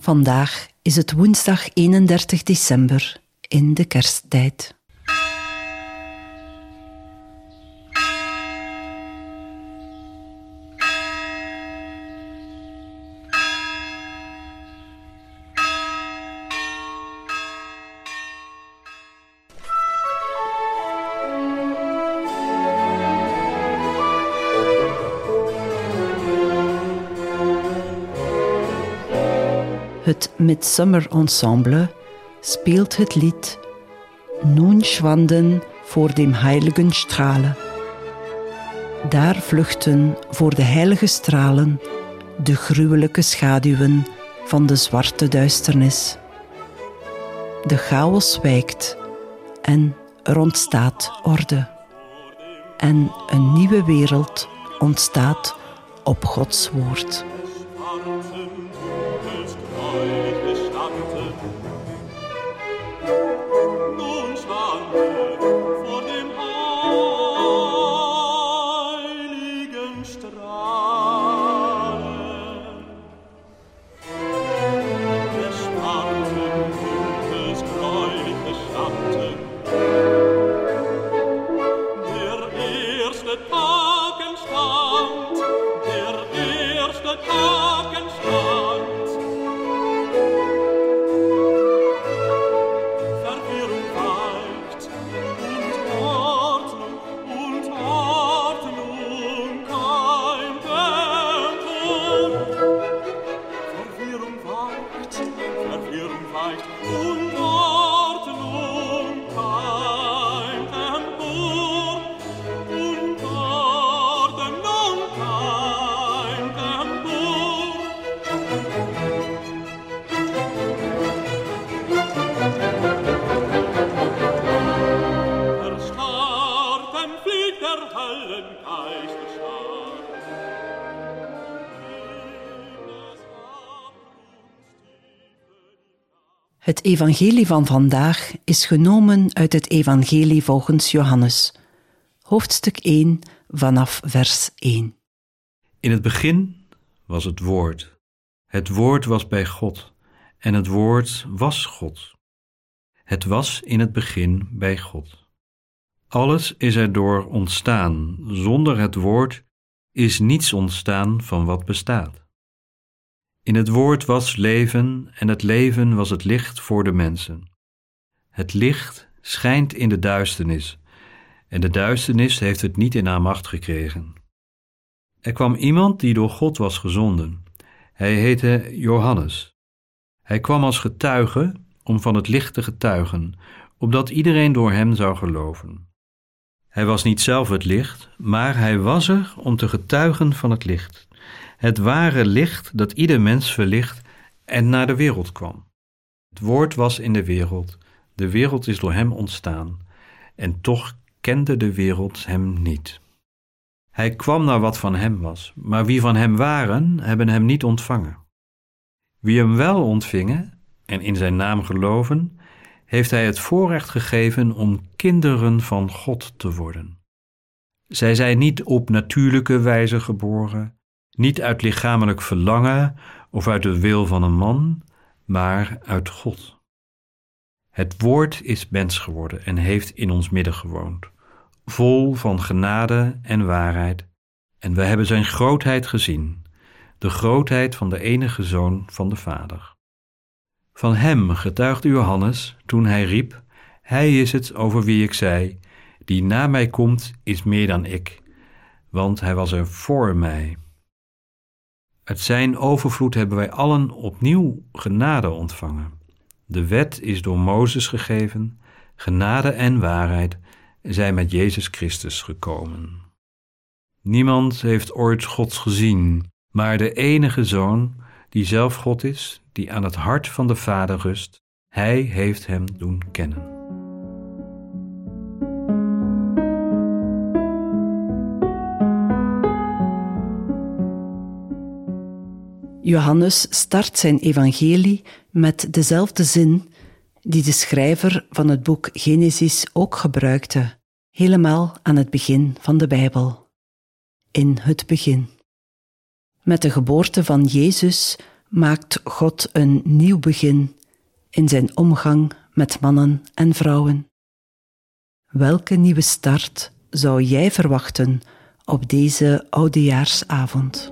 Vandaag is het woensdag 31 december in de kersttijd. Het Midsummer Ensemble speelt het lied Nun schwanden vor dem heiligen Strahlen. Daar vluchten voor de heilige stralen de gruwelijke schaduwen van de zwarte duisternis. De chaos wijkt en er ontstaat orde. En een nieuwe wereld ontstaat op Gods woord. Het evangelie van vandaag is genomen uit het evangelie volgens Johannes, hoofdstuk 1 vanaf vers 1. In het begin was het woord. Het woord was bij God en het woord was God. Het was in het begin bij God. Alles is erdoor ontstaan. Zonder het woord is niets ontstaan van wat bestaat. In het woord was leven en het leven was het licht voor de mensen. Het licht schijnt in de duisternis en de duisternis heeft het niet in haar macht gekregen. Er kwam iemand die door God was gezonden. Hij heette Johannes. Hij kwam als getuige om van het licht te getuigen, opdat iedereen door hem zou geloven. Hij was niet zelf het licht, maar hij was er om te getuigen van het licht. Het ware licht dat ieder mens verlicht en naar de wereld kwam. Het woord was in de wereld is door hem ontstaan, en toch kende de wereld hem niet. Hij kwam naar wat van hem was, maar wie van hem waren, hebben hem niet ontvangen. Wie hem wel ontvingen en in zijn naam geloven, heeft hij het voorrecht gegeven om kinderen van God te worden. Zij zijn niet op natuurlijke wijze geboren, niet uit lichamelijk verlangen of uit de wil van een man, maar uit God. Het woord is mens geworden en heeft in ons midden gewoond, vol van genade en waarheid, en wij hebben zijn grootheid gezien, de grootheid van de enige Zoon van de Vader. Van hem getuigde Johannes toen hij riep: Hij is het over wie ik zei, die na mij komt is meer dan ik, want hij was er voor mij. Uit zijn overvloed hebben wij allen opnieuw genade ontvangen. De wet is door Mozes gegeven, genade en waarheid zijn met Jezus Christus gekomen. Niemand heeft ooit God gezien, maar de enige Zoon, die zelf God is, die aan het hart van de Vader rust, hij heeft hem doen kennen. Johannes start zijn evangelie met dezelfde zin die de schrijver van het boek Genesis ook gebruikte, helemaal aan het begin van de Bijbel. In het begin. Met de geboorte van Jezus maakt God een nieuw begin in zijn omgang met mannen en vrouwen. Welke nieuwe start zou jij verwachten op deze oudejaarsavond?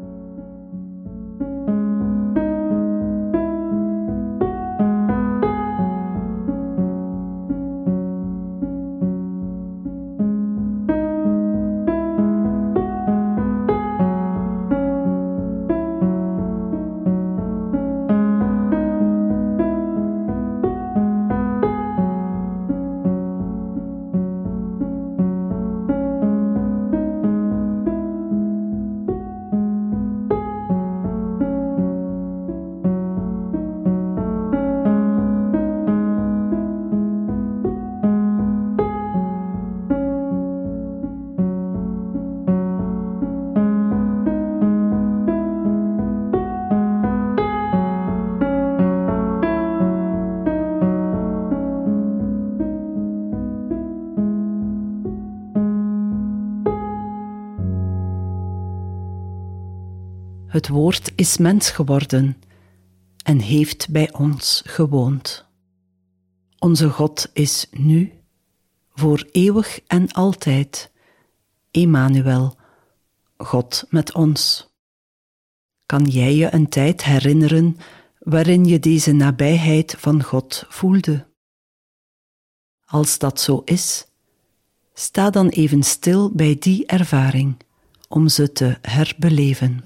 Het woord is mens geworden en heeft bij ons gewoond. Onze God is nu, voor eeuwig en altijd, Emmanuel, God met ons. Kan jij je een tijd herinneren waarin je deze nabijheid van God voelde? Als dat zo is, sta dan even stil bij die ervaring om ze te herbeleven.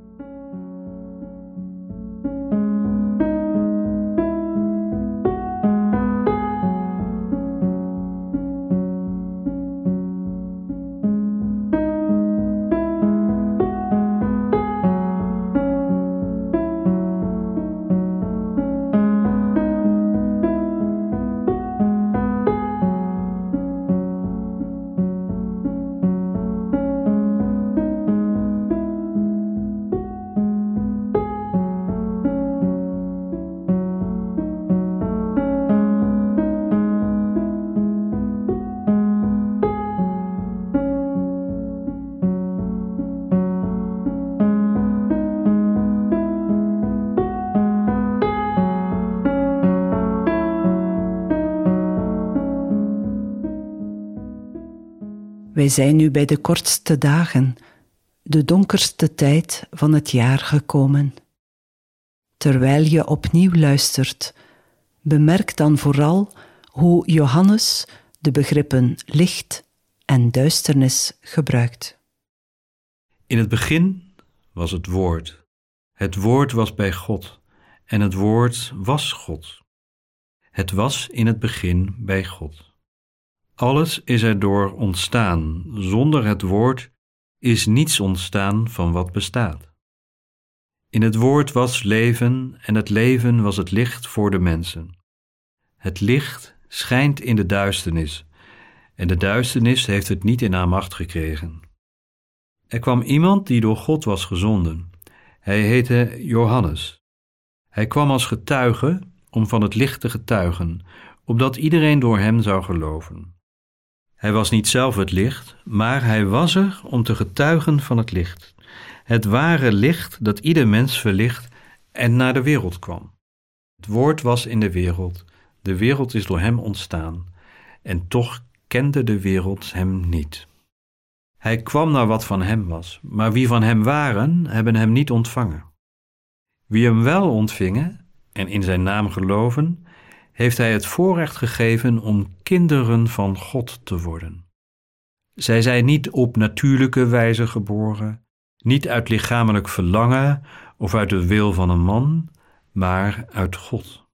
Wij zijn nu bij de kortste dagen, de donkerste tijd van het jaar gekomen. Terwijl je opnieuw luistert, bemerk dan vooral hoe Johannes de begrippen licht en duisternis gebruikt. In het begin was het woord. Het woord was bij God en het woord was God. Het was in het begin bij God. Alles is erdoor ontstaan. Zonder het woord is niets ontstaan van wat bestaat. In het woord was leven en het leven was het licht voor de mensen. Het licht schijnt in de duisternis en de duisternis heeft het niet in haar macht gekregen. Er kwam iemand die door God was gezonden. Hij heette Johannes. Hij kwam als getuige om van het licht te getuigen, opdat iedereen door hem zou geloven. Hij was niet zelf het licht, maar hij was er om te getuigen van het licht. Het ware licht dat ieder mens verlicht en naar de wereld kwam. Het woord was in de wereld is door hem ontstaan, en toch kende de wereld hem niet. Hij kwam naar wat van hem was, maar wie van hem waren, hebben hem niet ontvangen. Wie hem wel ontvingen en in zijn naam geloven, heeft hij het voorrecht gegeven om kinderen van God te worden. Zij zijn niet op natuurlijke wijze geboren, niet uit lichamelijk verlangen of uit de wil van een man, maar uit God.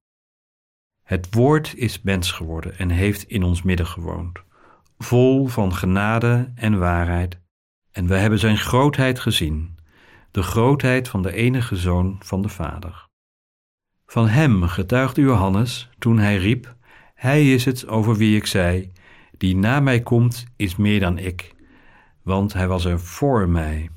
Het woord is mens geworden en heeft in ons midden gewoond, vol van genade en waarheid, en we hebben zijn grootheid gezien, de grootheid van de enige Zoon van de Vader. Van hem getuigde Johannes toen hij riep: Hij is het over wie ik zei, die na mij komt is meer dan ik, want hij was er voor mij.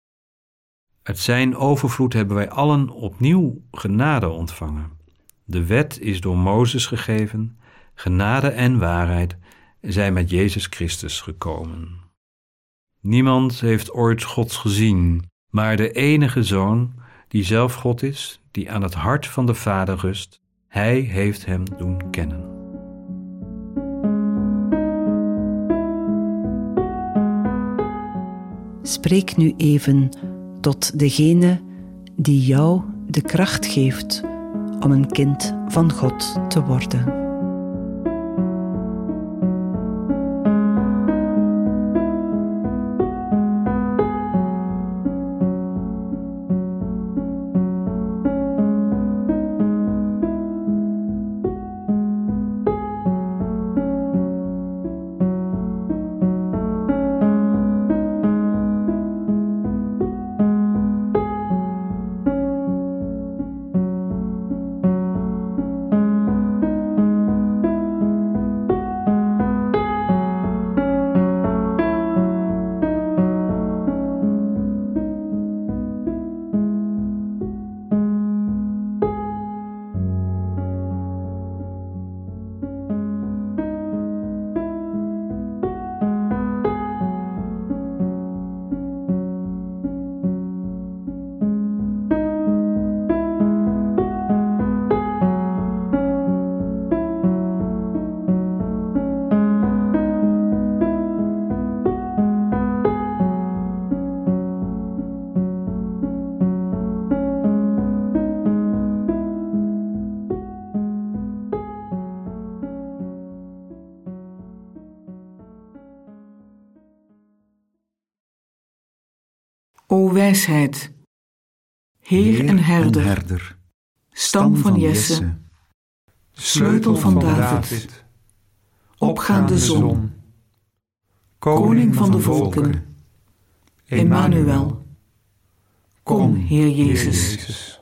Uit zijn overvloed hebben wij allen opnieuw genade ontvangen. De wet is door Mozes gegeven, genade en waarheid zijn met Jezus Christus gekomen. Niemand heeft ooit Gods gezien, maar de enige Zoon, die zelf God is, die aan het hart van de Vader rust. Hij heeft hem doen kennen. Spreek nu even tot degene die jou de kracht geeft om een kind van God te worden. O wijsheid, Heer en herder, stam van Jesse, sleutel van David, opgaande zon, koning van de volken, Emmanuel, kom, Heer Jezus.